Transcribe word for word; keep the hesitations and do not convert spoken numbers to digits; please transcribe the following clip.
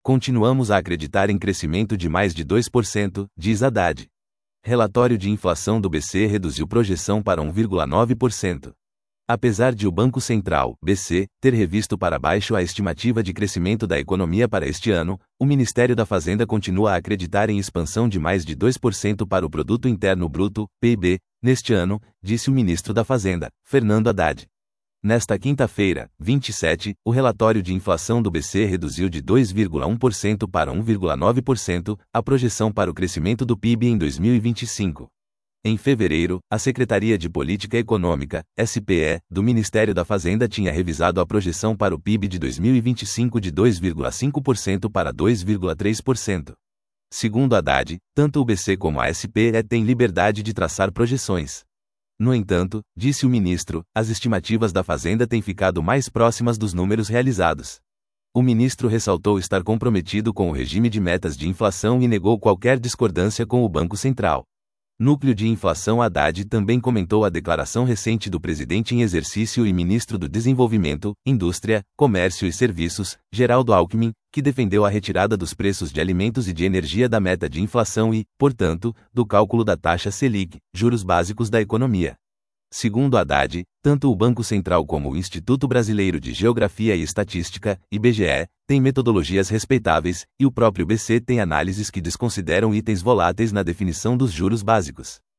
Continuamos a acreditar em crescimento de mais de dois por cento, diz Haddad. Relatório de inflação do B C reduziu projeção para um vírgula nove por cento. Apesar de o Banco Central, B C, ter revisto para baixo a estimativa de crescimento da economia para este ano, o Ministério da Fazenda continua a acreditar em expansão de mais de dois por cento para o Produto Interno Bruto, P I B, neste ano, disse o ministro da Fazenda, Fernando Haddad. Nesta quinta-feira, vinte e sete, o relatório de inflação do B C reduziu de dois vírgula um por cento para um vírgula nove por cento a projeção para o crescimento do P I B em dois mil e vinte e cinco. Em fevereiro, a Secretaria de Política Econômica, S P E, do Ministério da Fazenda tinha revisado a projeção para o P I B de dois mil e vinte e cinco de dois vírgula cinco por cento para dois vírgula três por cento. Segundo Haddad, tanto o B C como a S P E têm liberdade de traçar projeções. No entanto, disse o ministro, as estimativas da Fazenda têm ficado mais próximas dos números realizados. O ministro ressaltou estar comprometido com o regime de metas de inflação e negou qualquer discordância com o Banco Central. Núcleo de Inflação. Haddad também comentou a declaração recente do presidente em exercício e ministro do Desenvolvimento, Indústria, Comércio e Serviços, Geraldo Alckmin, que defendeu a retirada dos preços de alimentos e de energia da meta de inflação e, portanto, do cálculo da taxa Selic, juros básicos da economia. Segundo Haddad, tanto o Banco Central como o Instituto Brasileiro de Geografia e Estatística, I B G E, têm metodologias respeitáveis, e o próprio B C tem análises que desconsideram itens voláteis na definição dos juros básicos.